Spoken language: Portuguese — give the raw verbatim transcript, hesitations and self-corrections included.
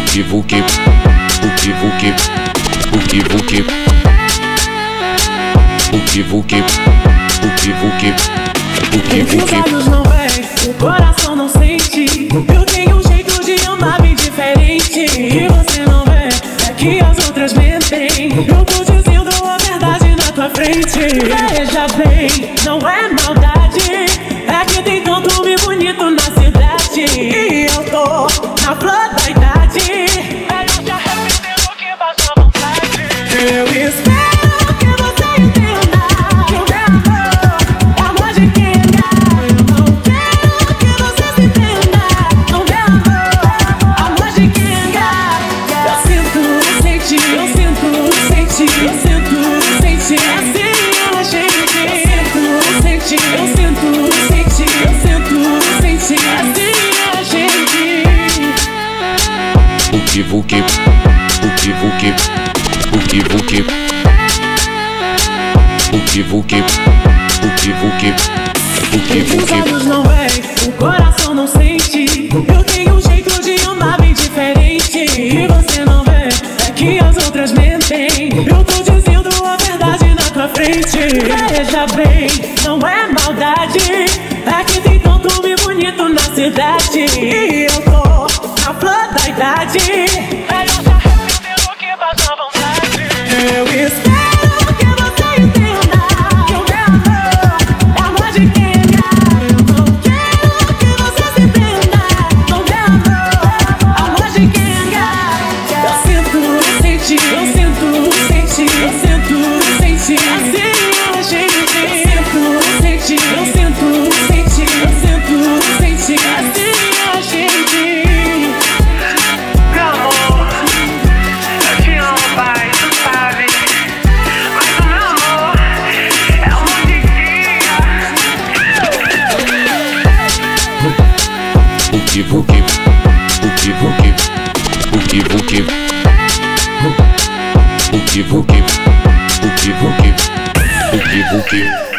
Vuki vuki, vuki vuki, vuki vuki, vuki vuki, vuki vuki, vuki vuki. Os olhos não veem, o coração não sente. Eu tenho um jeito de amar bem diferente. E você não vê, é que as outras mentem. Eu tô dizendo a verdade na tua frente. Veja bem, não é maldade, é que tem tanto homem bonito na cidade. E eu tô na flor da idade. Melhor se arrepender do que passar vontade. Eu espero que você entenda que o meu amor é amor de quem ama. Eu não quero que você se entenda. O meu amor, amor de quem ama. Eu sinto, senti, eu sinto, senti, eu sinto, senti. Assim a gente. Eu sinto, senti, eu sinto, senti, eu sinto, senti. Assim a gente. Vuki vuki, vuki vuki, vuki vuki, vuki vuki, vuki vuki, vuki Os vuki. olhos não veem, o coração não sente. Eu tenho um jeito de amar bem diferente. E você não vê, é que as outras mentem. Eu tô dizendo a verdade na tua frente. Veja bem, não é maldade, é que tem tanto homem bonito na cidade. E eu tô na flor da idade. Melhor se arrepender do que passar vontade. Eu espero que você entenda que o meu amor é amor de quem ama. Eu não quero que você se prenda. O meu amor, amor de quem ama. Eu sinto, senti, eu sinto, senti, eu sinto, senti. Assim a gente. Eu sinto, senti, eu sinto, senti, eu sinto, senti. Assim a gente. Meu amor, eu te amo, pai, tu sabe. Mas o meu amor é amor de dia. Vuki vuki, vuki vuki, vuki vuki, vuki vuki, vuki vuki, vuki vuki.